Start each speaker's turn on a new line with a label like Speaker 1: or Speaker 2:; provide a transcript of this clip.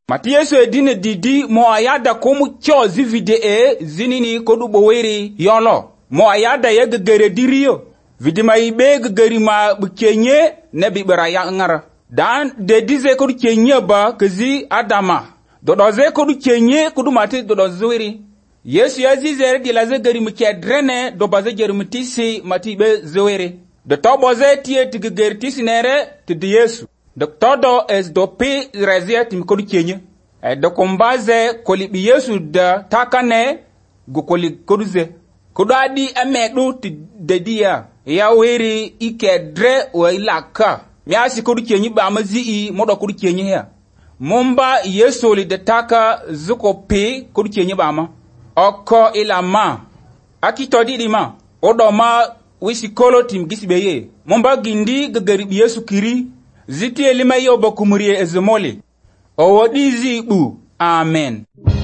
Speaker 1: Mati Yesu edine didi mo ayada komu cho zivide zinini kodu boweri yolo. Mo ayada ye gegere diriyo. Vidima ibe gegeri ma bukenye nebi beraya ngara. Dan dedize kodu kenye ba kezi Adama. Dodoze kodu kenye kodu mati dodozwiri. Yesu yazizere dilaze geri mkedrene dobaze geri mtisi mati be zwiri. De toboze tie tigegeri tisi nere tidi Yesu. De todo es do pi rezia tim kodu kenye. De kombaze kolibi Yesu da takane gu koli koduze. Kodu adi emedu ti dedia. Ya wiri ike dre wa ilaka. Miasi kodu kenye ba amazi I modo kodu kenye hea. Mumba Yesu li de taka zuko pi kodu kenye ba ama. Oko ilama. Akitodi lima. Odoma wisikolo tim gisibeye. Mumba gindi gegeribi Yesu kiri. Ziti elima yobo kumurie ezemoli. Owodizi u. Amen.